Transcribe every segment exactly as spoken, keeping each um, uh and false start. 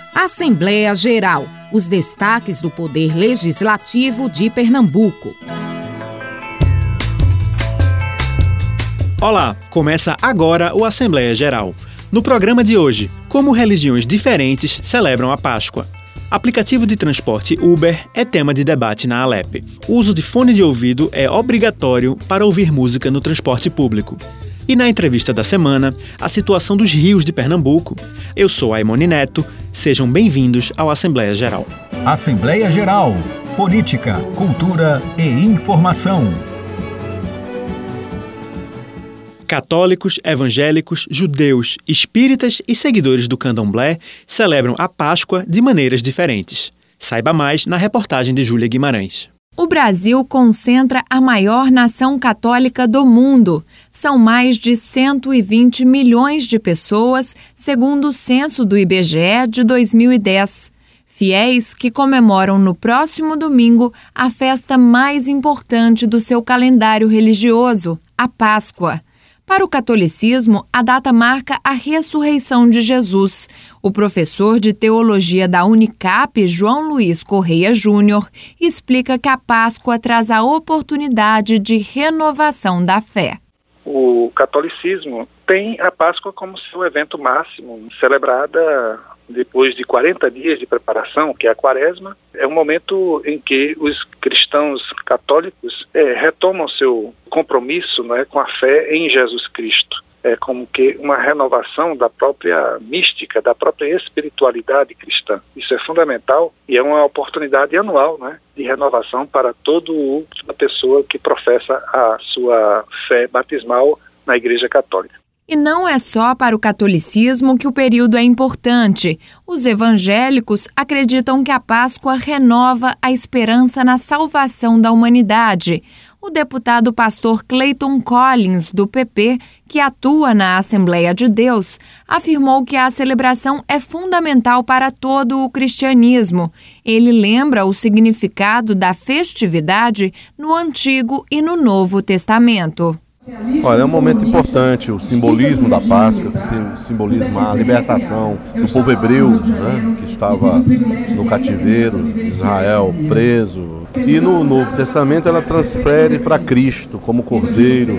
Assembleia Geral. Os destaques do Poder Legislativo de Pernambuco. Olá, começa agora o Assembleia Geral. No programa de hoje, como religiões diferentes celebram a Páscoa. Aplicativo de transporte Uber é tema de debate na Alep. O uso de fone de ouvido é obrigatório para ouvir música no transporte público. E na entrevista da semana, a situação dos rios de Pernambuco. Eu sou Aimone Neto, sejam bem-vindos ao Assembleia Geral. Assembleia Geral. Política, cultura e informação. Católicos, evangélicos, judeus, espíritas e seguidores do candomblé celebram a Páscoa de maneiras diferentes. Saiba mais na reportagem de Júlia Guimarães. O Brasil concentra a maior nação católica do mundo. São mais de cento e vinte milhões de pessoas, segundo o censo do I B G E de dois mil e dez. Fiéis que comemoram no próximo domingo a festa mais importante do seu calendário religioso, a Páscoa. Para o catolicismo, a data marca a ressurreição de Jesus. O professor de teologia da Unicap, João Luiz Correia Júnior, explica que a Páscoa traz a oportunidade de renovação da fé. O catolicismo tem a Páscoa como seu evento máximo, celebrada depois de quarenta dias de preparação, que é a Quaresma. É um momento em que os cristãos católicos é, retomam seu compromisso, né, com a fé em Jesus Cristo. É como que uma renovação da própria mística, da própria espiritualidade cristã. Isso é fundamental e é uma oportunidade anual, né, de renovação para toda a pessoa que professa a sua fé batismal na Igreja Católica. E não é só para o catolicismo que o período é importante. Os evangélicos acreditam que a Páscoa renova a esperança na salvação da humanidade. O deputado pastor Clayton Collins, do P P, que atua na Assembleia de Deus, afirmou que a celebração é fundamental para todo o cristianismo. Ele lembra o significado da festividade no Antigo e no Novo Testamento. Olha, é um momento importante, o simbolismo da Páscoa, que simboliza a libertação do povo hebreu, né, que estava no cativeiro, Israel preso. E no Novo Testamento ela transfere para Cristo como Cordeiro,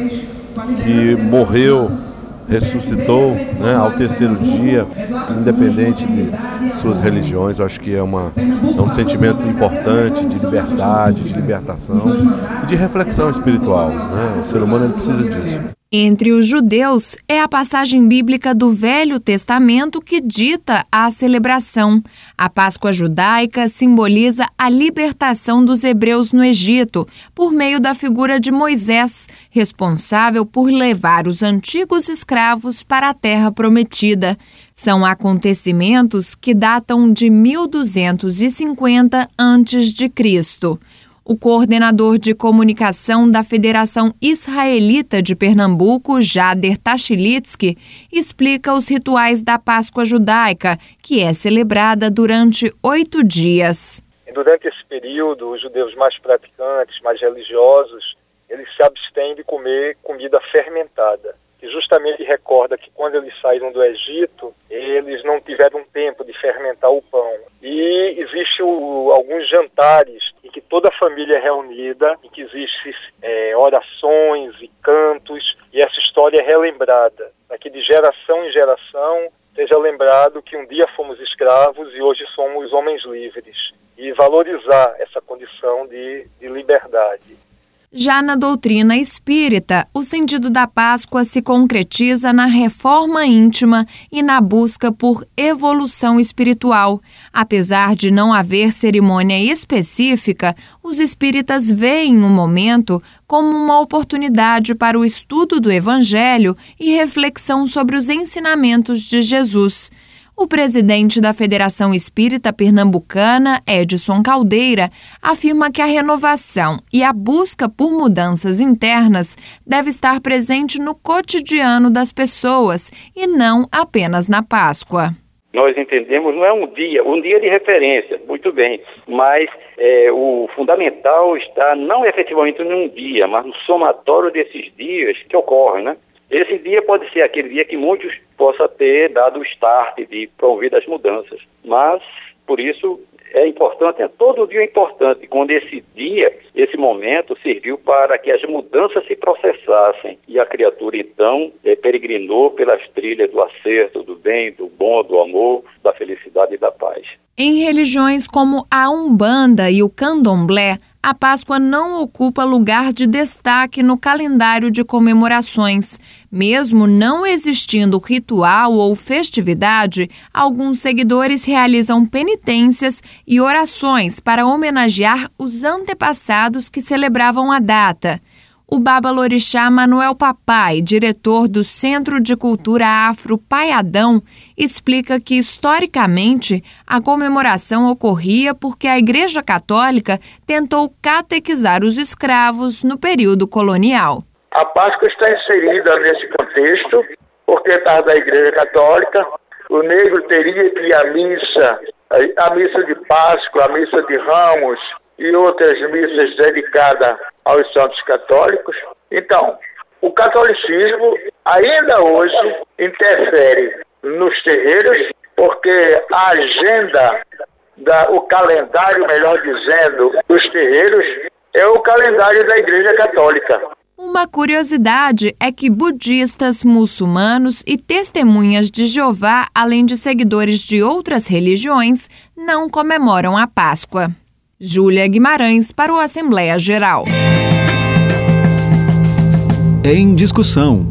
que morreu, ressuscitou, né, ao terceiro dia, independente de suas religiões. Eu acho que é, uma, é um sentimento importante de liberdade, de libertação e de reflexão espiritual, né? O ser humano ele precisa disso. Entre os judeus, é a passagem bíblica do Velho Testamento que dita a celebração. A Páscoa judaica simboliza a libertação dos hebreus no Egito, por meio da figura de Moisés, responsável por levar os antigos escravos para a Terra Prometida. São acontecimentos que datam de mil duzentos e cinquenta antes de Cristo. O coordenador de comunicação da Federação Israelita de Pernambuco, Jader Tachilitsky, explica os rituais da Páscoa judaica, que é celebrada durante oito dias. Durante esse período, os judeus mais praticantes, mais religiosos, eles se abstêm de comer comida fermentada, que justamente recorda que quando eles saíram do Egito, eles não tiveram tempo de fermentar o pão. E existe o, alguns jantares em que toda a família é reunida, em que existem é, orações e cantos, e essa história é relembrada, para que de geração em geração seja lembrado que um dia fomos escravos e hoje somos homens livres, e valorizar essa condição de, de liberdade. Já na doutrina espírita, o sentido da Páscoa se concretiza na reforma íntima e na busca por evolução espiritual. Apesar de não haver cerimônia específica, os espíritas veem o momento como uma oportunidade para o estudo do Evangelho e reflexão sobre os ensinamentos de Jesus. O presidente da Federação Espírita Pernambucana, Edson Caldeira, afirma que a renovação e a busca por mudanças internas deve estar presente no cotidiano das pessoas e não apenas na Páscoa. Nós entendemos, não é um dia, um dia de referência, muito bem, mas é, o fundamental está não efetivamente num dia, mas no somatório desses dias que ocorrem, né? Esse dia pode ser aquele dia que muitos possa ter dado o start de promover as mudanças, mas por isso é importante, é, todo dia é importante, quando esse dia, esse momento serviu para que as mudanças se processassem e a criatura então é, peregrinou pelas trilhas do acerto, do bem, do bom, do amor, da felicidade e da paz. Em religiões como a Umbanda e o Candomblé, a Páscoa não ocupa lugar de destaque no calendário de comemorações. Mesmo não existindo ritual ou festividade, alguns seguidores realizam penitências e orações para homenagear os antepassados que celebravam a data. O babalorixá Manuel Papai, diretor do Centro de Cultura Afro Paiadão, explica que, historicamente, a comemoração ocorria porque a Igreja Católica tentou catequizar os escravos no período colonial. A Páscoa está inserida nesse contexto, porque estava da Igreja Católica, o negro teria que ir à missa, a missa de Páscoa, a missa de Ramos e outras missas dedicadas aos santos católicos. Então, o catolicismo ainda hoje interfere nos terreiros, porque a agenda, da, o calendário, melhor dizendo, dos terreiros é o calendário da Igreja Católica. Uma curiosidade é que budistas, muçulmanos e testemunhas de Jeová, além de seguidores de outras religiões, não comemoram a Páscoa. Júlia Guimarães para o Assembleia Geral. Em discussão.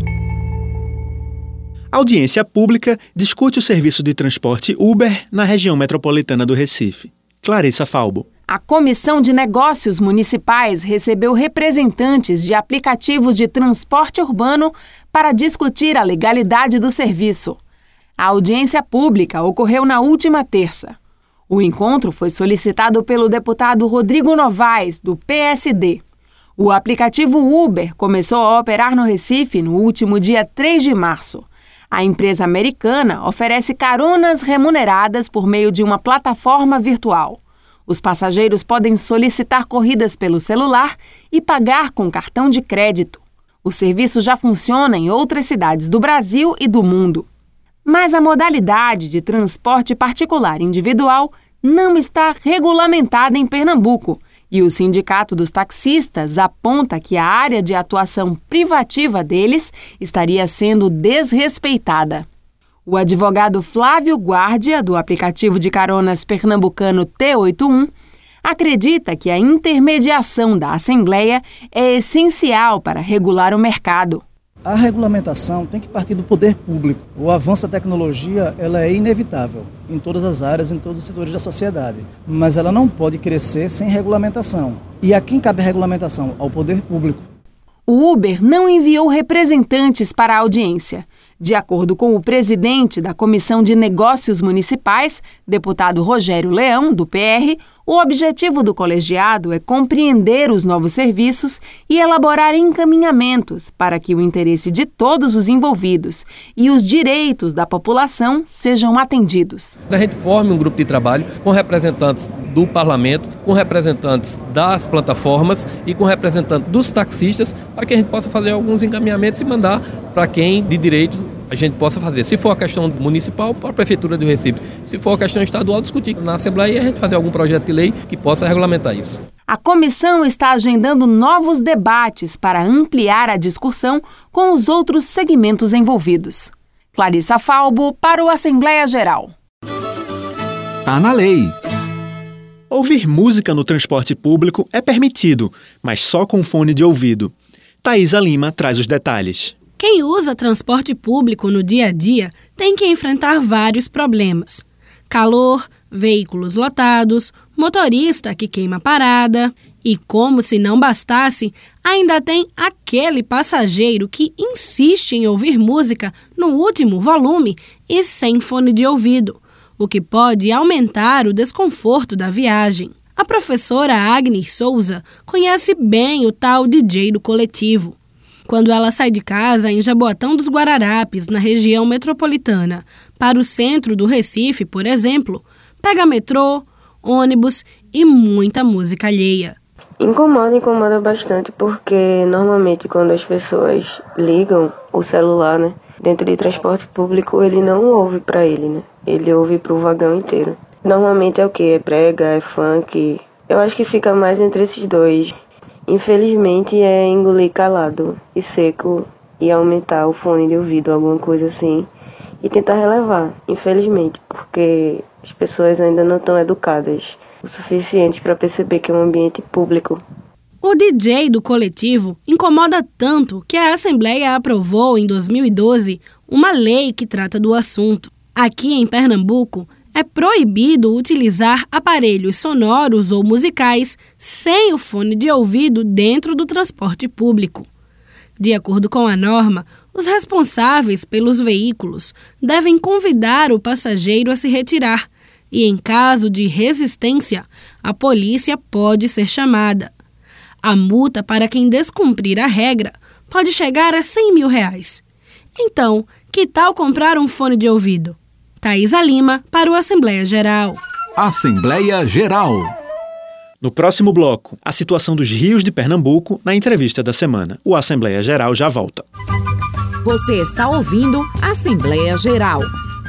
A audiência pública discute o serviço de transporte Uber na região metropolitana do Recife. Clarissa Falbo. A Comissão de Negócios Municipais recebeu representantes de aplicativos de transporte urbano para discutir a legalidade do serviço. A audiência pública ocorreu na última terça. O encontro foi solicitado pelo deputado Rodrigo Novaes, do P S D. O aplicativo Uber começou a operar no Recife no último dia três de março. A empresa americana oferece caronas remuneradas por meio de uma plataforma virtual. Os passageiros podem solicitar corridas pelo celular e pagar com cartão de crédito. O serviço já funciona em outras cidades do Brasil e do mundo. Mas a modalidade de transporte particular individual não está regulamentada em Pernambuco e o Sindicato dos Taxistas aponta que a área de atuação privativa deles estaria sendo desrespeitada. O advogado Flávio Guardia, do aplicativo de caronas pernambucano T oitenta e um, acredita que a intermediação da Assembleia é essencial para regular o mercado. A regulamentação tem que partir do poder público. O avanço da tecnologia ela é inevitável em todas as áreas, em todos os setores da sociedade. Mas ela não pode crescer sem regulamentação. E a quem cabe a regulamentação? Ao poder público. O Uber não enviou representantes para a audiência. De acordo com o presidente da Comissão de Negócios Municipais, deputado Rogério Leão, do P R, o objetivo do colegiado é compreender os novos serviços e elaborar encaminhamentos para que o interesse de todos os envolvidos e os direitos da população sejam atendidos. A gente forme um grupo de trabalho com representantes do parlamento, com representantes das plataformas e com representantes dos taxistas para que a gente possa fazer alguns encaminhamentos e mandar para quem de direito a gente possa fazer. Se for a questão municipal, para a Prefeitura do Recife. Se for a questão estadual, discutir na Assembleia e a gente fazer algum projeto de lei que possa regulamentar isso. A comissão está agendando novos debates para ampliar a discussão com os outros segmentos envolvidos. Clarissa Falbo para o Assembleia Geral. Tá na lei. Ouvir música no transporte público é permitido, mas só com fone de ouvido. Thaisa Lima traz os detalhes. Quem usa transporte público no dia a dia tem que enfrentar vários problemas. Calor, veículos lotados, motorista que queima parada e, como se não bastasse, ainda tem aquele passageiro que insiste em ouvir música no último volume e sem fone de ouvido, o que pode aumentar o desconforto da viagem. A professora Agnes Souza conhece bem o tal D J do coletivo. Quando ela sai de casa em Jaboatão dos Guararapes, na região metropolitana, para o centro do Recife, por exemplo, pega metrô, ônibus e muita música alheia. Incomoda, incomoda bastante, porque normalmente quando as pessoas ligam o celular, né, dentro de transporte público, ele não ouve para ele, né? Ele ouve para o vagão inteiro. Normalmente é o que? É brega, é funk. Eu acho que fica mais entre esses dois. Infelizmente é engolir calado e seco e aumentar o fone de ouvido, alguma coisa assim, e tentar relevar, infelizmente, porque as pessoas ainda não estão educadas o suficiente para perceber que é um ambiente público. O D J do coletivo incomoda tanto que a Assembleia aprovou, em dois mil e doze, uma lei que trata do assunto. Aqui em Pernambuco, é proibido utilizar aparelhos sonoros ou musicais sem o fone de ouvido dentro do transporte público. De acordo com a norma, os responsáveis pelos veículos devem convidar o passageiro a se retirar e, em caso de resistência, a polícia pode ser chamada. A multa para quem descumprir a regra pode chegar a cem mil reais. Então, que tal comprar um fone de ouvido? Thaisa Lima, para o Assembleia Geral. Assembleia Geral. No próximo bloco, a situação dos rios de Pernambuco na entrevista da semana. O Assembleia Geral já volta. Você está ouvindo Assembleia Geral.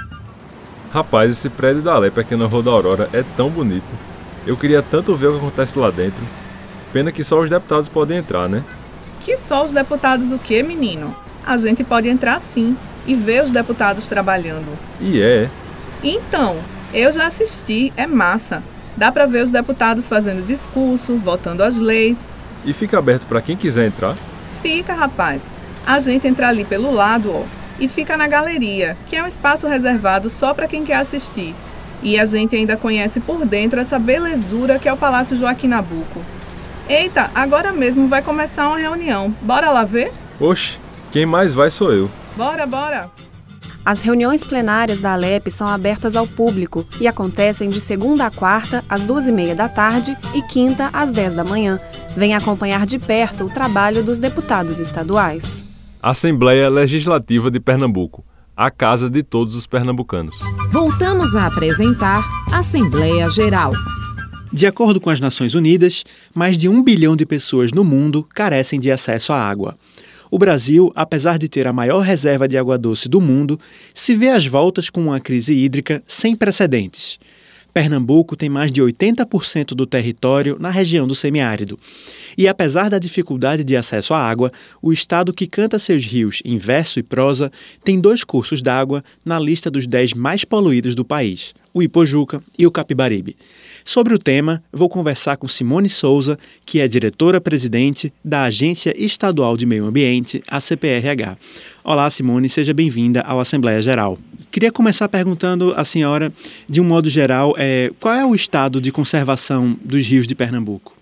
Rapaz, esse prédio da Alep aqui na Rua da Aurora é tão bonito. Eu queria tanto ver o que acontece lá dentro. Pena que só os deputados podem entrar, né? Que só os deputados o quê, menino? A gente pode entrar sim e ver os deputados trabalhando. E é? Então, eu já assisti, é massa. Dá pra ver os deputados fazendo discurso, votando as leis. E fica aberto pra quem quiser entrar? Fica, rapaz. A gente entra ali pelo lado, ó, e fica na galeria, que é um espaço reservado só pra quem quer assistir. E a gente ainda conhece por dentro essa belezura que é o Palácio Joaquim Nabuco. Eita, agora mesmo vai começar uma reunião. Bora lá ver? Oxe, quem mais vai sou eu. Bora, bora! As reuniões plenárias da Alep são abertas ao público e acontecem de segunda a quarta, às duas e meia da tarde e quinta, às dez da manhã. Venha acompanhar de perto o trabalho dos deputados estaduais. Assembleia Legislativa de Pernambuco, a casa de todos os pernambucanos. Voltamos a apresentar Assembleia Geral. De acordo com as Nações Unidas, mais de um bilhão de pessoas no mundo carecem de acesso à água. O Brasil, apesar de ter a maior reserva de água doce do mundo, se vê às voltas com uma crise hídrica sem precedentes. Pernambuco tem mais de oitenta por cento do território na região do semiárido. E apesar da dificuldade de acesso à água, o estado que canta seus rios em verso e prosa tem dois cursos d'água na lista dos dez mais poluídos do país, o Ipojuca e o Capibaribe. Sobre o tema, vou conversar com Simone Souza, que é diretora-presidente da Agência Estadual de Meio Ambiente, a C P R H. Olá, Simone, seja bem-vinda ao Assembleia Geral. Queria começar perguntando à senhora, de um modo geral, é, qual é o estado de conservação dos rios de Pernambuco?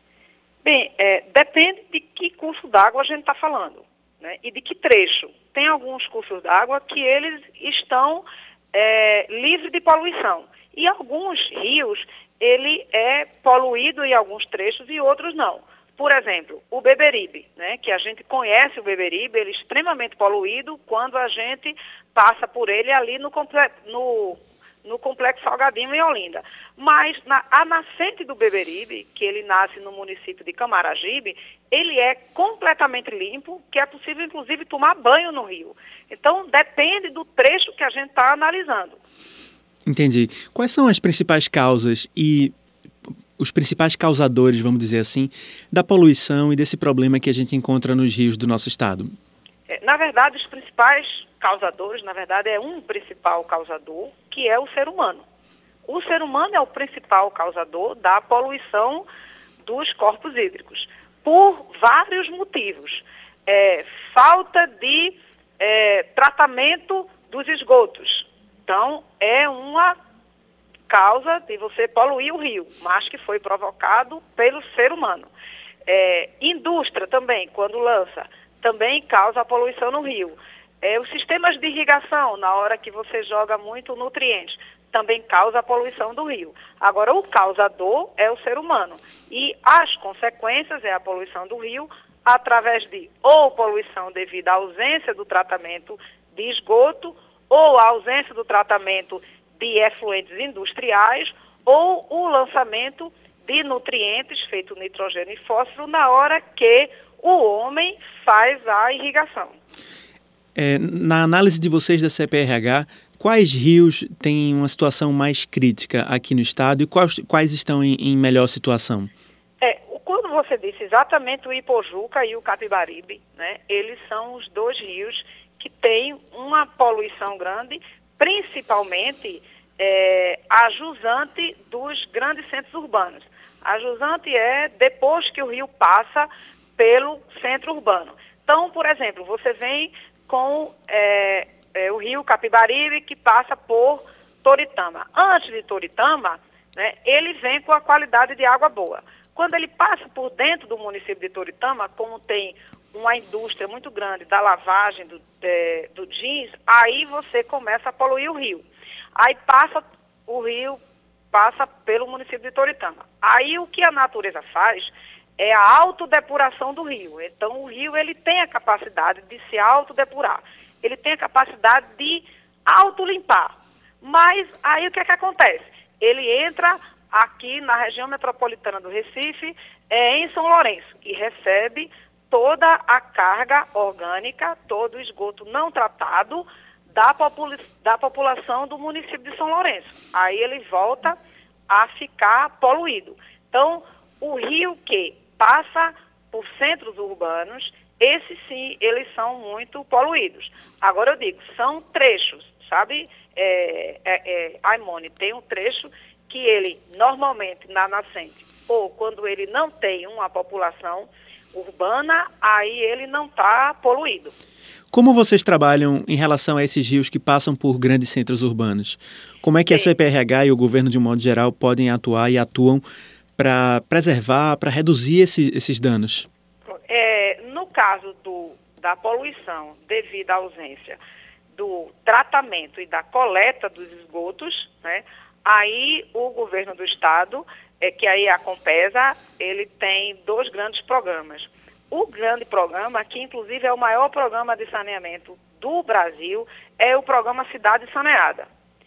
Bem, é, depende de que curso d'água a gente está falando, né, e de que trecho. Tem alguns cursos d'água que eles estão é, livres de poluição. E alguns rios, ele é poluído em alguns trechos e outros não. Por exemplo, o Beberibe, né, que a gente conhece o Beberibe, ele é extremamente poluído quando a gente passa por ele ali no, no, no Complexo Salgadinho, em Olinda. Mas na, a nascente do Beberibe, que ele nasce no município de Camaragibe, ele é completamente limpo, que é possível, inclusive, tomar banho no rio. Então, depende do trecho que a gente está analisando. Entendi. Quais são as principais causas e os principais causadores, vamos dizer assim, da poluição e desse problema que a gente encontra nos rios do nosso estado? Na verdade, os principais causadores, na verdade, é um principal causador, que é o ser humano. O ser humano é o principal causador da poluição dos corpos hídricos, por vários motivos. É, falta de é, tratamento dos esgotos. Então, é uma causa de você poluir o rio, mas que foi provocado pelo ser humano. É, indústria também, quando lança, também causa a poluição no rio. É, os sistemas de irrigação, na hora que você joga muito nutrientes, também causa a poluição do rio. Agora, o causador é o ser humano. E as consequências é a poluição do rio através de ou poluição devido à ausência do tratamento de esgoto, ou a ausência do tratamento de efluentes industriais, ou o lançamento de nutrientes, feito nitrogênio e fósforo, na hora que o homem faz a irrigação. É, na análise de vocês da C P R H, quais rios têm uma situação mais crítica aqui no estado e quais, quais estão em, em melhor situação? É, quando você disse exatamente o Ipojuca e o Capibaribe, né, eles são os dois rios que têm uma poluição grande, principalmente é, a jusante dos grandes centros urbanos. A jusante é depois que o rio passa pelo centro urbano. Então, por exemplo, você vem com é, é, o rio Capibaribe, que passa por Toritama. Antes de Toritama, né, ele vem com a qualidade de água boa. Quando ele passa por dentro do município de Toritama, como tem uma indústria muito grande da lavagem do, é, do jeans, aí você começa a poluir o rio. Aí passa o rio, passa pelo município de Toritama. Aí o que a natureza faz é a autodepuração do rio. Então o rio ele tem a capacidade de se autodepurar. Ele tem a capacidade de autolimpar. Mas aí o que é que acontece? Ele entra aqui na região metropolitana do Recife, é, em São Lourenço, e recebe toda a carga orgânica, todo o esgoto não tratado da, popula da população do município de São Lourenço. Aí ele volta a ficar poluído. Então, o rio que passa por centros urbanos, esses sim, eles são muito poluídos. Agora eu digo, são trechos, sabe, é, é, é, Aimone, tem um trecho que ele, normalmente, na nascente, ou quando ele não tem uma população urbana, aí ele não está poluído. Como vocês trabalham em relação a esses rios que passam por grandes centros urbanos? Como é que Sim. a C P R H e o governo, de um modo geral, podem atuar e atuam para preservar, para reduzir esse, esses danos? É, no caso do, da poluição devido à ausência do tratamento e da coleta dos esgotos, né, aí o governo do estado, é, que aí a Compesa, ele tem dois grandes programas. O grande programa, que inclusive é o maior programa de saneamento do Brasil, é o programa Cidade Saneada,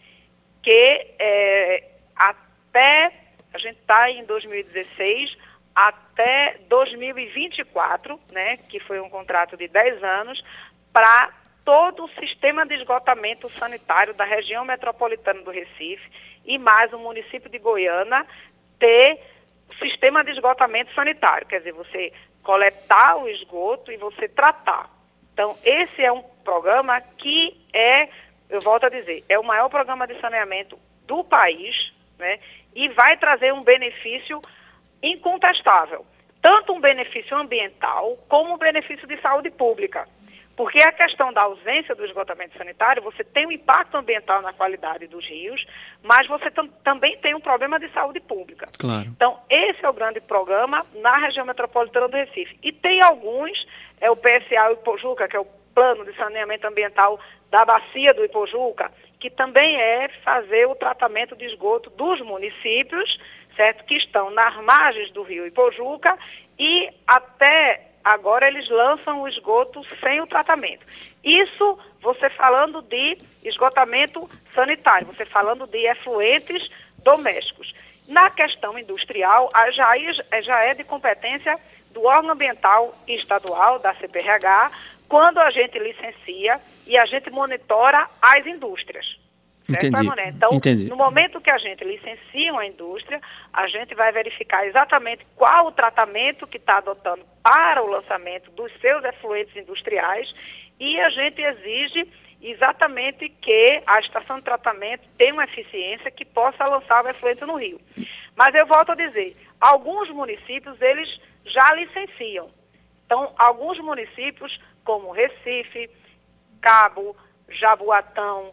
que é, até, a gente está em dois mil e dezesseis, até dois mil e vinte e quatro, né, que foi um contrato de dez anos, para todo o sistema de esgotamento sanitário da região metropolitana do Recife e mais o município de Goiânia ter sistema de esgotamento sanitário, quer dizer, você coletar o esgoto e você tratar. Então, esse é um programa que é, eu volto a dizer, é o maior programa de saneamento do país, né, e vai trazer um benefício incontestável, tanto um benefício ambiental como um benefício de saúde pública. Porque a questão da ausência do esgotamento sanitário, você tem um impacto ambiental na qualidade dos rios, mas você tam também tem um problema de saúde pública. Claro. Então, esse é o grande programa na região metropolitana do Recife. E tem alguns, é o P S A Ipojuca, que é o Plano de Saneamento Ambiental da Bacia do Ipojuca, que também é fazer o tratamento de esgoto dos municípios, certo, que estão nas margens do rio Ipojuca e até agora eles lançam o esgoto sem o tratamento. Isso você falando de esgotamento sanitário, você falando de efluentes domésticos. Na questão industrial, já, já é de competência do órgão ambiental estadual, da C P R H, quando a gente licencia e a gente monitora as indústrias. Entendi. Então, Entendi. no momento que a gente licencia uma indústria, a gente vai verificar exatamente qual o tratamento que está adotando para o lançamento dos seus efluentes industriais e a gente exige exatamente que a estação de tratamento tenha uma eficiência que possa lançar o efluente no rio. Mas eu volto a dizer, alguns municípios, eles já licenciam. Então, alguns municípios, como Recife, Cabo, Jaboatão,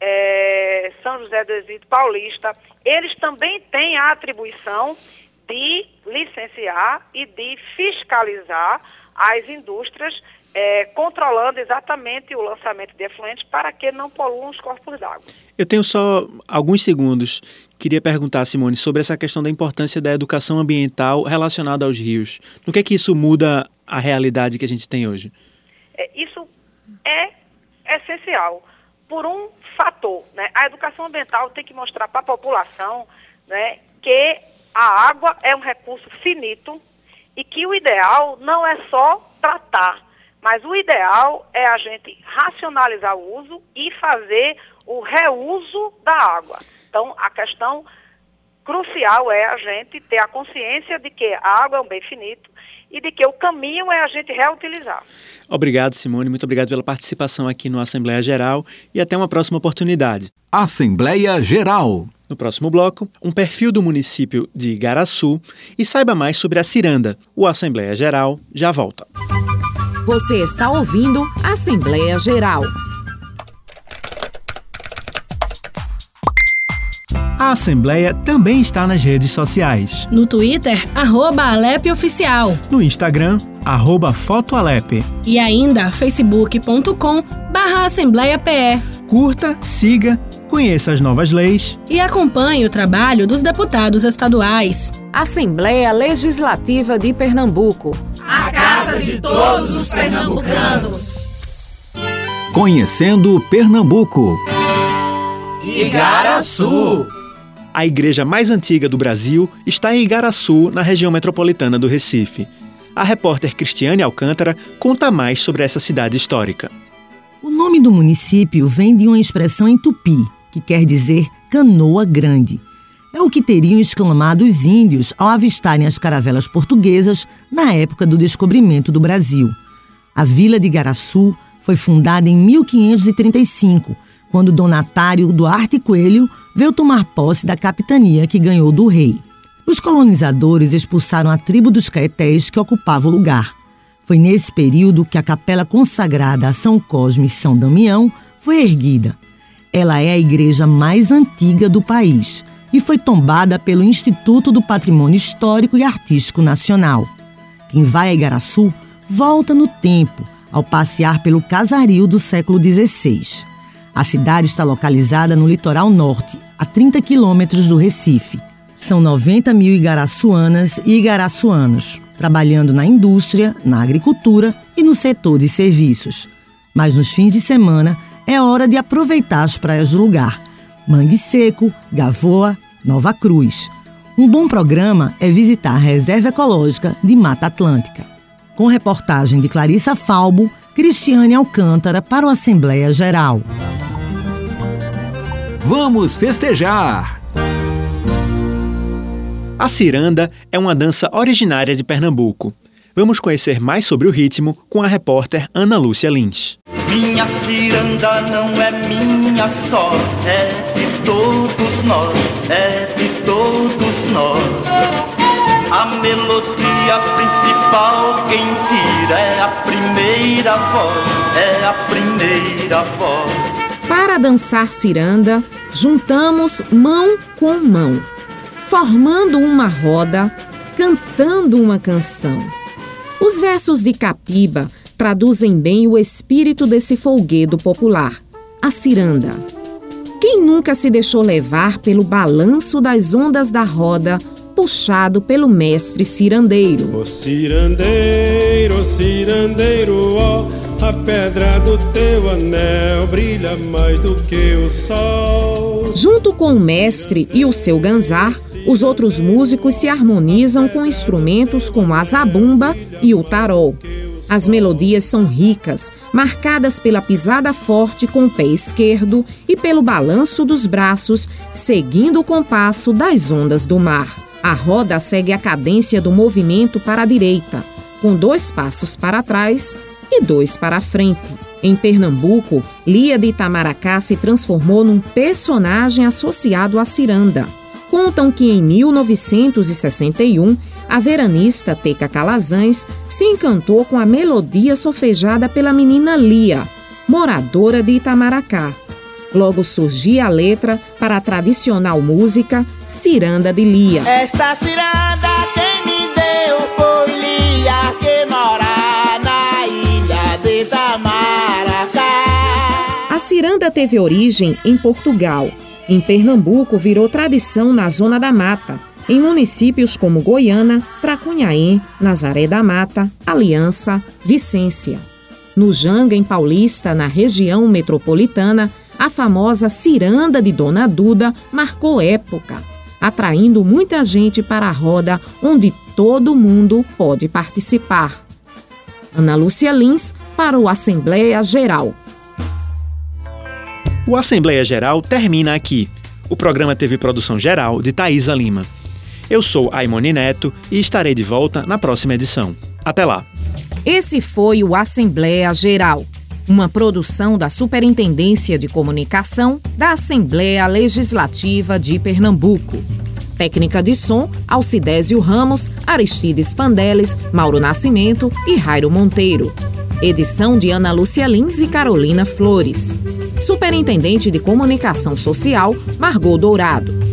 É, São José do Egito Paulista, eles também têm a atribuição de licenciar e de fiscalizar as indústrias, é, controlando exatamente o lançamento de efluentes para que não poluam os corpos d'água. Eu tenho só alguns segundos. Queria perguntar, Simone, sobre essa questão da importância da educação ambiental relacionada aos rios. No que é que isso muda a realidade que a gente tem hoje? É, isso é essencial. Por um fator, né? A educação ambiental tem que mostrar para a população, né, que a água é um recurso finito e que o ideal não é só tratar, mas o ideal é a gente racionalizar o uso e fazer o reuso da água. Então, a questão crucial é a gente ter a consciência de que a água é um bem finito e de que o caminho é a gente reutilizar. Obrigado, Simone. Muito obrigado pela participação aqui no Assembleia Geral e até uma próxima oportunidade. Assembleia Geral. No próximo bloco, um perfil do município de Igaraçu e saiba mais sobre a ciranda. O Assembleia Geral já volta. Você está ouvindo Assembleia Geral. A Assembleia também está nas redes sociais. No Twitter, arroba Alep Oficial. No Instagram, arroba FotoAlep. E ainda facebook ponto com barra Assembleia P E. Curta, siga, conheça as novas leis e acompanhe o trabalho dos deputados estaduais. Assembleia Legislativa de Pernambuco. A casa de todos os pernambucanos. Conhecendo Pernambuco. Igaraçu. A igreja mais antiga do Brasil está em Igaraçu, na região metropolitana do Recife. A repórter Cristiane Alcântara conta mais sobre essa cidade histórica. O nome do município vem de uma expressão em tupi, que quer dizer canoa grande. É o que teriam exclamado os índios ao avistarem as caravelas portuguesas na época do descobrimento do Brasil. A vila de Igaraçu foi fundada em mil quinhentos e trinta e cinco, quando Donatário Duarte Coelho veio tomar posse da capitania que ganhou do rei. Os colonizadores expulsaram a tribo dos Caetés que ocupava o lugar. Foi nesse período que a capela consagrada a São Cosme e São Damião foi erguida. Ela é a igreja mais antiga do país e foi tombada pelo Instituto do Patrimônio Histórico e Artístico Nacional. Quem vai a Igaraçu volta no tempo ao passear pelo casario do século dezesseis. A cidade está localizada no litoral norte, a trinta quilômetros do Recife. São noventa mil igaraçuanas e igaraçuanos, trabalhando na indústria, na agricultura e no setor de serviços. Mas nos fins de semana é hora de aproveitar as praias do lugar. Mangue Seco, Gavoa, Nova Cruz. Um bom programa é visitar a Reserva Ecológica de Mata Atlântica. Com reportagem de Clarissa Falbo, Cristiane Alcântara para o Assembleia Geral. Vamos festejar! A ciranda é uma dança originária de Pernambuco. Vamos conhecer mais sobre o ritmo com a repórter Ana Lúcia Lins. Minha ciranda não é minha só, é de todos nós, é de todos nós. A melodia principal quem tira é a primeira voz, é a primeira voz. Para dançar ciranda, juntamos mão com mão, formando uma roda, cantando uma canção. Os versos de Capiba traduzem bem o espírito desse folguedo popular, a ciranda. Quem nunca se deixou levar pelo balanço das ondas da roda, puxado pelo mestre cirandeiro? Ô cirandeiro, cirandeiro, ó, a pedra do teu anel brilha mais do que o sol. Junto com o mestre e o seu ganzar, os outros músicos se harmonizam com instrumentos como a zabumba e o tarol. As melodias são ricas, marcadas pela pisada forte com o pé esquerdo e pelo balanço dos braços, seguindo o compasso das ondas do mar. A roda segue a cadência do movimento para a direita, com dois passos para trás e dois para a frente. Em Pernambuco, Lia de Itamaracá se transformou num personagem associado à ciranda. Contam que em mil novecentos e sessenta e um, a veranista Teca Calazans se encantou com a melodia solfejada pela menina Lia, moradora de Itamaracá. Logo surgia a letra para a tradicional música Ciranda de Lia. Esta ciranda quem me deu foi Lia, que mora na ilha de Itamaracá. A ciranda teve origem em Portugal. Em Pernambuco, virou tradição na Zona da Mata, em municípios como Goiânia, Tracunhaém, Nazaré da Mata, Aliança, Vicência. No Janga, em Paulista, na região metropolitana, a famosa ciranda de Dona Duda marcou época. atraindo muita gente para a roda onde todo mundo pode participar. Ana Lúcia Lins para o Assembleia Geral. O Assembleia Geral termina aqui. O programa teve produção geral de Thaisa Lima. Eu sou Aimone Neto e estarei de volta na próxima edição. Até lá! Esse foi o Assembleia Geral, uma produção da Superintendência de Comunicação da Assembleia Legislativa de Pernambuco. Técnica de som, Alcidésio Ramos, Aristides Pandeles, Mauro Nascimento e Jairo Monteiro. Edição de Ana Lúcia Lins e Carolina Flores. Superintendente de Comunicação Social, Margot Dourado.